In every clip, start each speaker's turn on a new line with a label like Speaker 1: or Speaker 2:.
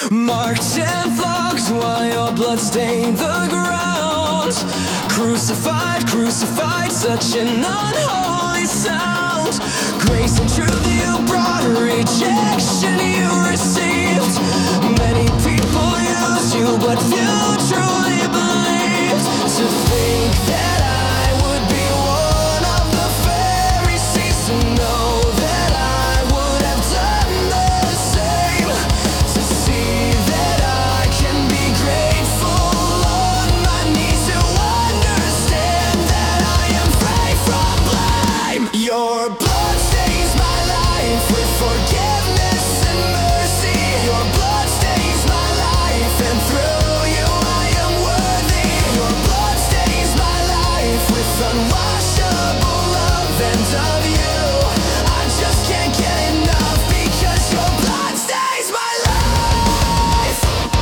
Speaker 1: Marked and flogged while your blood stained the ground. Crucified, crucified, such an unholy sound. Grace and truth you brought, rejection you received. Many people used you, but few truly believed. To think that I would be one of the Pharisees, to know that I would have done the same. To see that I can be grateful on my knees, to understand that I am free from blame. Your blood stains my life with forgiveness and mercy. Your blood stains my life, and through you I am worthy. Your blood stains my life with unwashable love, and of you I just can't get enough, because your blood stains my life.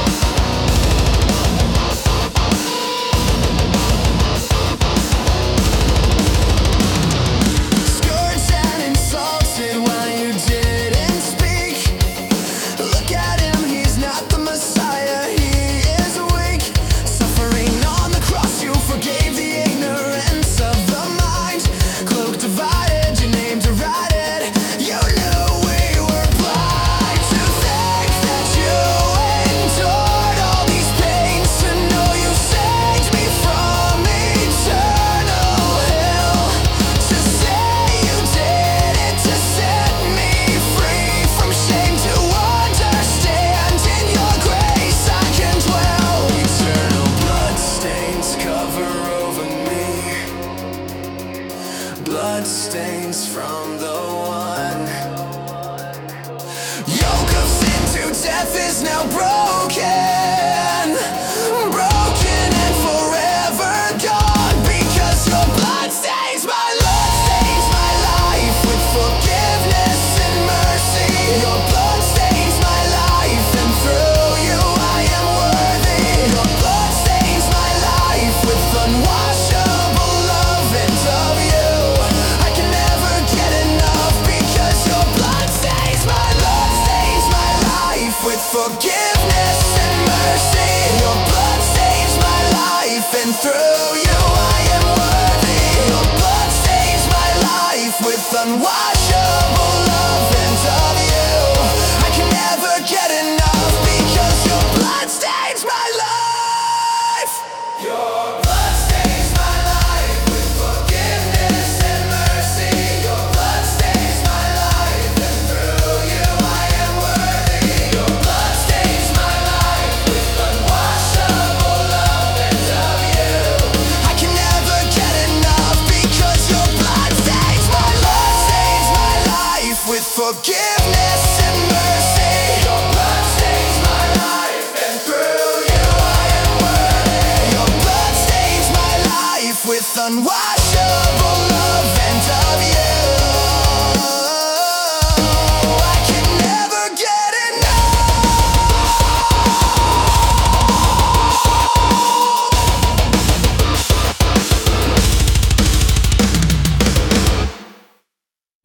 Speaker 1: Scourged and insulted while you didn't speak. Look at him, he's not the Messiah, he is weak. Suffering on the cross, you forgave the ignorance of the mind. Cloak divided, your name derided, you knew we were blind. To think that you endured all these pains, to know you saved me from eternal hell. To say you did it to set me free from shame, to understand in your grace I can dwell. Eternal blood stains cover over me, blood stains from the one. Yoke of sin to death is now broken, broken and forever gone, because your blood stains my life with forgiveness and mercy. Your blood stains my life, and through you I am worthy. Your blood stains my life with unwashable love, and of you I can never get enough, because your blood stains my life with forgiveness and mercy. Your blood stains my life, and through you I am worthy. Your blood stains my life with unwashable love, and of you I can never get enough, because your blood stains my life. Your blood stains my life with forgiveness and mercy. Your blood stains my life, and through you I am worthy. Your blood stains my life with unwashable love, and of you I can never get enough, because your blood stains my life with forgiveness and mercy. Your blood stains my life, and through you I am worthy. Your blood stains my life with unwashable